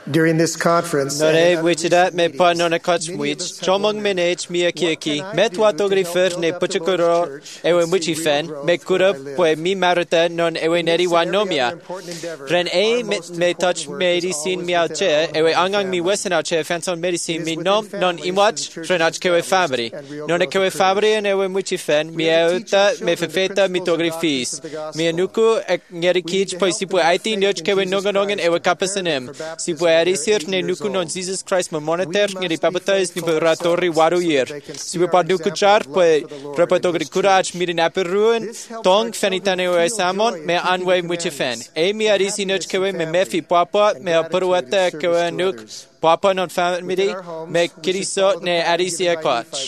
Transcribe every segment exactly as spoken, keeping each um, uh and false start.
During this conference, Nore wichida me pa nona coach wich, chomong menage mia kieki, metwa togrifer ne puchukuro, ewe muchi fen, me kura pue mi marita non ewe neri wanomia. Ren e me touch medicine mi auche, ewe angang mi wesen auche, fanson medicine mi nom non imwach, renach kewe fabri. Non e kewe fabri en ewe muchi fen, mi euta me fefeta mi togrifis. Mi anuku ek ngeri kich, poi si pue aiti nyoch kewe nonganongan ewe kapasanem. Si pue Arisir ne nuku non Jesus Christ me monitor ngeri papatais ni ratori waruyer. Si we padu kuchar pe repatogri courage mirin aperuen tong fenitane o samon me anwe muchefen. E mi arisi noch kewe me mefi papa me apuruata kewe nuk papa non family me kiriso ne arisi akwach.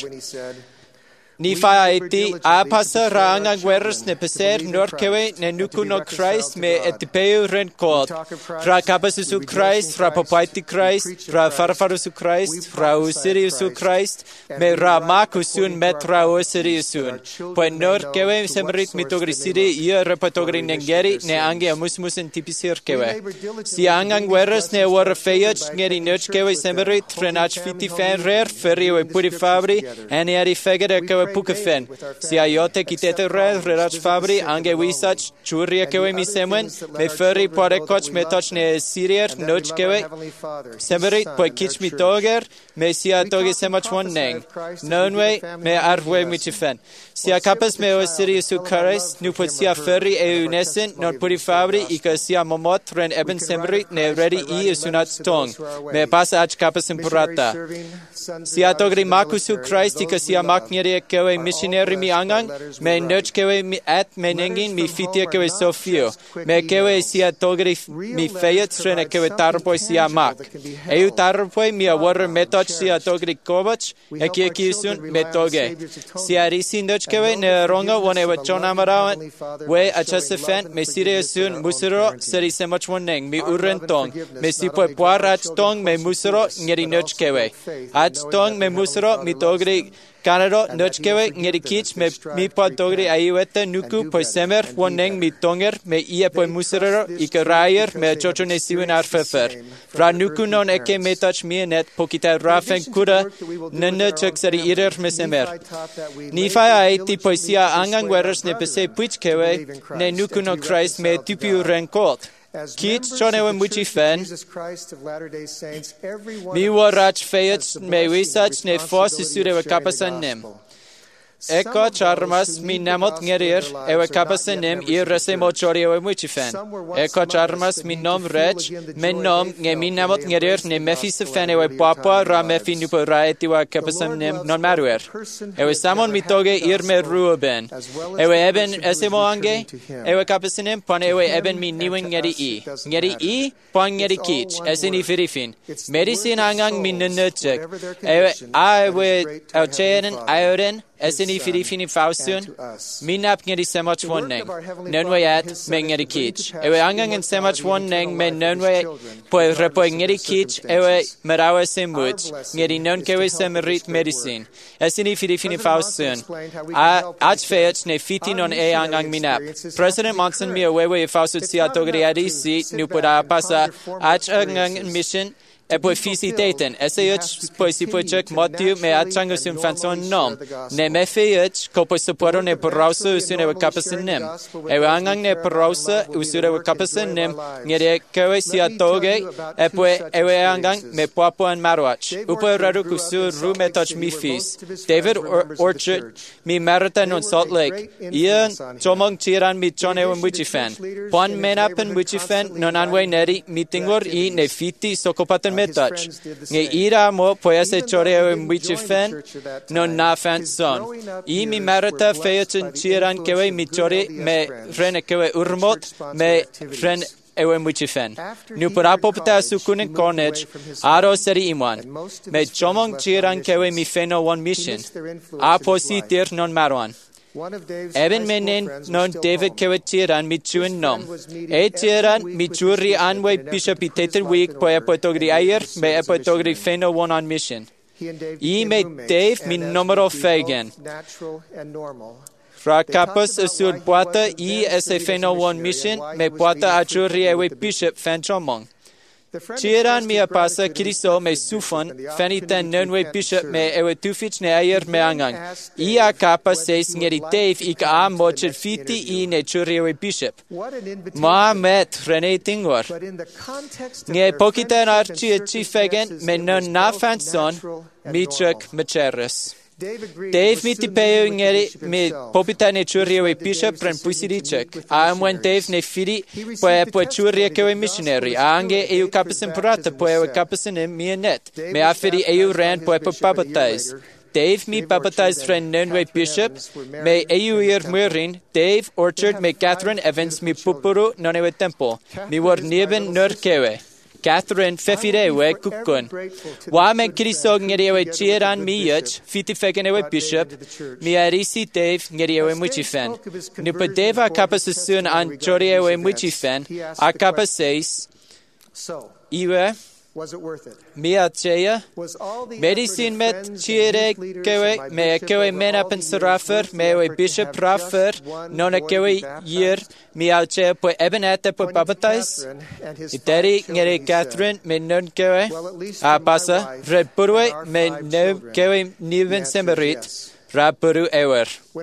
Ni faiti a pasa ranga guerras ne peser nor kewe ne nuku no Christ me etipeu ren kod. Ra kapas su Christ, ra papaiti Christ, ra farfaru su Christ, ra usiri su Christ, me ra maku sun met ra usiri sun. Pues nor kewe semrit mitogrisiri ia repatogri nengeri ne ange amusmus en tipisir kewe. Si angang guerras ne war feyach ngeri noch kewe semrit renach fiti fan rer ferri we puri fabri and eri fegere kewe Pukafen. Si ayote kitete red, redach fabri, ange wisach, churia kewe mi semen, me ferri pore koch me toch ne sirier, noch kewe, semerit po kich mi toger, me si a toge semach one neng. Nonwe, me arwe michifen. Si a capas me o siri su kares, nu pot si a ferri e unesen, non puri fabri, ika si a momot, ren eben semerit, ne ready i usunat tong. Me pasa ach capas impurata. Si a togri makusu Christ, ika si a maknere kewe missionary mi angang, me noch kewe mi at menengin mi fitia kewe sofio. Me kewe si a togri mi feyet rene kewe tarpoi si a mak. Eu tarpoi mi a warre metoch si a togri kovach, e kie kisun metoge. Si a risi noch kewe ne ronga wane wa chonamarawan, we a chasefen, me sire sun musuro, seri semach waneng, mi urentong, me si po poarach tong, me musuro, ngeri noch kewe. Ach tong, me musuro, mi togri Canada, noch kewe, ngeri kich, me mi po togri aiwete nuku, po semer, waneng mi tonger, me ia po musuro, ike raier, me chocho ne siwen arfefer. Ra nuku non eke me touch mi net, po kita rafen kura, nene chok seri irer me semer. Ni fai aiti po sia angang weres ne pese puich kewe, ne nuku no Christ me tupi urenkot. Kit chonewe muchi fen, mi warach feyach me wisach ne fos isure we kapasan nem. Eko charmas mi namot ngerir, ewe kapasan nem ir rese mochori ewe muchi fen. Eko charmas mi nom rech, men nom nge mi namot ngerir ne mefi se fen ewe papa ra mefi nupo ra eti wa kapasan nem non maruer. Ewe samon mi toge ir me ruoben. Ewe eben ese mo ange, ewe kapasan nem pon ewe eben mi niwen ngeri i. Ngeri i, pon ngeri kich, ese ni firifin. Medicine angang mi nenechek. Ewe a ewe au cheren, aoren, Ese ni firifini fausun, minap ngeri semach woneng, nonwe at me ngeri kich. Ewe angang en semach woneng me nonwe po repo ngeri kich, ewe merawe semuch, ngeri non kewe semerit medicine. Ese ni firifini fausun, a ach feach ne fiti non e angang minap. President Monson mi awewe e fausut si atogri adisi, nupoda pasa ach angang mission, e poi fisiteten, ese ich poi si poi chek motiu me atchangos un fanson nom, ne me feit, ko poi suporo ne porausa usune we kapasin nem, e we angang ne porausa usure we kapasin nem, ngere kewe si atoge, e poi e we angang me poapo an marwach, upo raru kusu ru me touch mi fis, David Or- Orchard, mi marata non Salt Lake, ian chomong chiran mi chone we muchifen, pon menapen muchifen non anwe neri, mitingor i ne fiti sokopaten metach. Nge ira mo poese choreo mwichifen no na fan son. I mi marata feotin chiran kewe mi chore me rene kewe urmot me ren ewe mwichifen. Nu porapopta sukunen cornage aro seri imwan. Me chomong chiran kewe mi feno one mission. Apo sitir non marwan. Eben menen non David kewetiran mi chuen nom. E tiran mi churi anwe bishop iteter week po epotogri ayer me epotogri feno one on mission. I me Dave mi numero fegen. Fra kapos asur poata I ese feno one mission me poata achuri ewe bishop fan chomong. Chiran mia pasa Kiriso me sufon, fenitan nunwe bishop me ewe tufich ne ayer me angang. Ia kapa says ngeri Dave ik a mocher fiti i ne churiewe bishop. Ma met Rene Tingor. Nge pokitan archi chi fegen me non nafan son, michuk mecheres. Dave mi ti peo ngeri mi popita ne churia we bishop pren puisirichek. Am when Dave ne firi poe poe churia ke we missionary. Ange eu kapisen prata poe we kapisen mi net. Me afiri eu ran poe po baptize. Dave mi baptize friend nunwe bishop. Me eu ir murin. Dave Orchard me Catherine Evans mi pupuru nonewe temple. Mi war neben nurkewe. Catherine fefirewe kukun. Wa men Kiriso ngerewe chiran mi yach, fiti fegenewe bishop, mi arisi Dave ngerewe muchifen. Nupa Deva kapasasun an choriewe muchifen, a kapaseis, iwe, Mia Chea, medicine met chire kewe, me kewe mena pensarafer, mewe bishop rafer, nona kewe year, mia chea po ebenete po baptize, iteri ngere Catherine, me non kewe, a pasa, red purwe, me no kewe niven semerit, rapuru ewer.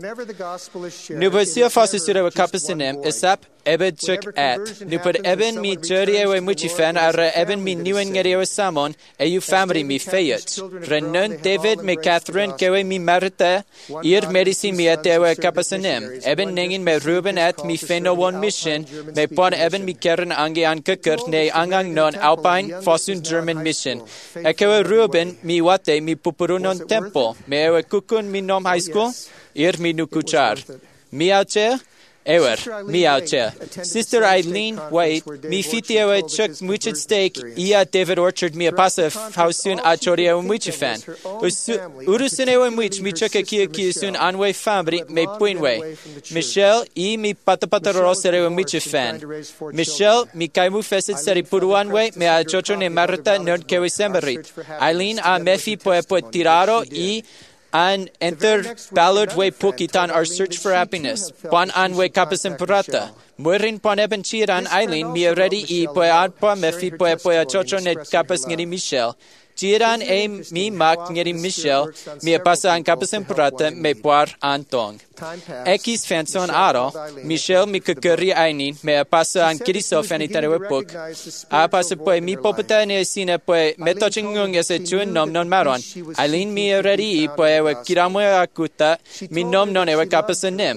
Nupa sia fasisure kapasinem, esap, Ebed chuk at. Nu put eben mi juri ewe muchifen ara eben mi niwen ngerewe samon e you family mi feyet. Renon David me Catherine kewe mi marita ir medicine mi at ewe kapasanem. Eben nengin me Ruben at mi feno one mission me pon eben mi keren ange an kukker ne angang non alpine fosun German mission. Ekewe Ruben mi wate mi pupurunon temple. Me ewe kukun mi nom high school ir mi nukuchar. Mi auche Ewer, mi auche. Sister Eileen White, mi fiti ewe chuk muchit steak, ia David Orchard mi apasa hausun a chori ewe muchifan. Urusun ewe much mi chuk a kia kia sun anwe family me puinwe. Michelle, i mi patapataros ewe muchifan. Michelle, mi kaimu fesit seri puruanwe, me a chocho ne marita non kewe semberit. Eileen a mefi poe poe tiraro i An enter ballad we pukitan our search for happiness. Pon an we kapasim purata. Murin pon eben chiran Eileen mi ready e poe ad po mefi poe poe chocho net kapas ngeri Michelle. Chiran e mi mak ngeri Michelle mi pasa an kapasim purata me poar antong. Ekis fanson aro, Michelle mi kukuri Eileen me pasa an Kiriso fanitarewe puk. A pasa poe mi popata ne sine poe metochingung ese chun nom non maron. Eileen mi ready e poe we kiramwe akuta mi nom non ewe kapasanim.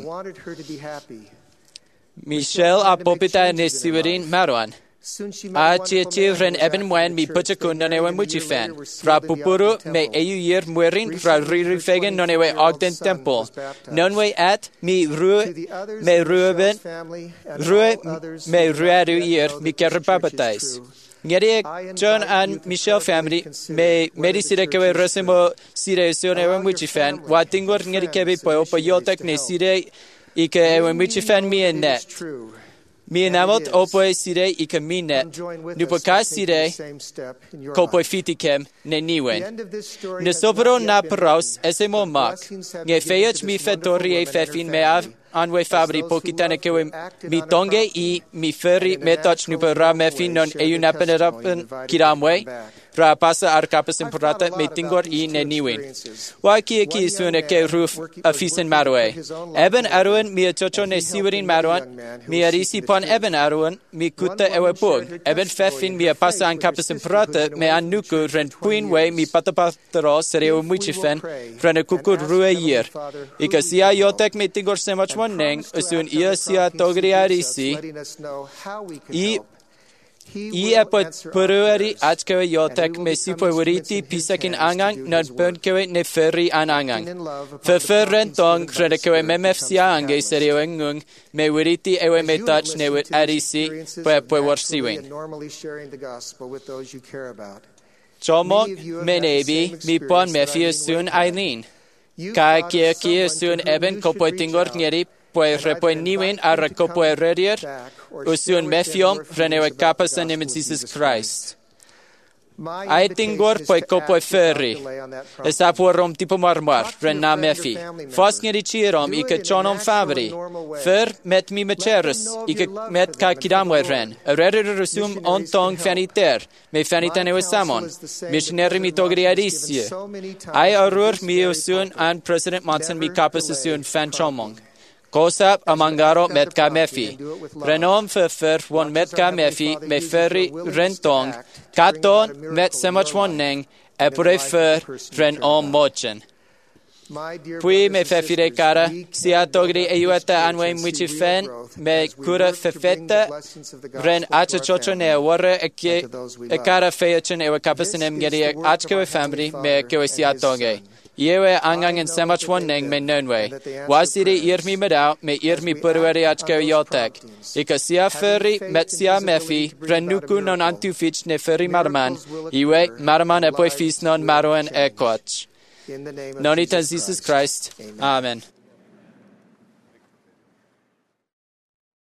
Michelle a popita ne siwerin maron. A chiechivren eben wen mi puchakun non ewe muchifan. Fra pupuru me eu year muerin fra ririfegen non ewe ogden temple. Non we at mi rue me rueben rue me rueru year mi kerpapatais. Ngeri John and Michelle family me medisire kewe resemo sire son ewe muchifan. Wa tingor ngeri kebe po po yotek ne sire ike ewe muchifan mi net. Mi enamot opoe sire ika minet, nupoka sire kopoi fitikem ne niwen. Ne sopro na paraus ese mo mak, nge feyach mi fetori e fefin me av anwe fabri pokitane kewe mi tonge i mi ferri metoch nupera mefin non eunapενerapen kiramwe. Ra pasa ar kapasim purata me tingor i ne niwin. Wa ki ki sune ke roof afisen marwe. Eben aruen mi chocho ne siwerin marwan, mi arisi pon eben aruen mi kuta ewe pug. Eben fefin mi pasa an kapasim purata me an nuku ren puinwe mi patapatero sereo muchifen ren kukur rue year. Ika sia yotek me tingor semach neng usun ia sia togri arisi i I apot puruari achkewe yotek me sipoweriti pisakin angang non pönkewe ne ferri an angang. Feferren tong redekewe memef sia ange serioengung me weriti ewe me touch ne wit arisi pe pe warsiwin. Chomok menebi mi pon mefi sun Eileen. Ka kia kia sun eben kopoy tingor ngeri poe repoe niwen ara kopoe redier usun mefiom renewe kapasan in Jesus Christ. Ai tingor poi copo ferri. Esapuorom tipo marmar, ren na mefi. Fos ngeri chirom ike chonom fabri. Fer met mi mecheres, ike met ka kidamwe ren. Erere resum ontong faniter, me faniten ewesamon. Missionary mi togri adisie. Ai arur mi usun an President Monson mi kapus usun fan chomong. Kosap amangaro metka mefi. Renom fefer won metka mefi me ferri rentong. Katon met semach wonning epure fer ren om mochen. Pui me fefire cara, si atogri eueta anwe michi fen, me cura fefeta, ren acha chocho ne warre eke e cara feachen ewe kapasinem geri achkewe family me kewe si atoge. Iewe angang en semach wonning me nunwe. Wasiri irmi medau me irmi purweri achkewe yotek. Ika sia ferri met sia mefi, ren nuku non antufich ne ferri marman, iwe marman epoi fis non maroen e koch. In the name of Nonita Jesus Jesus Christ. Christ. Amen. Amen.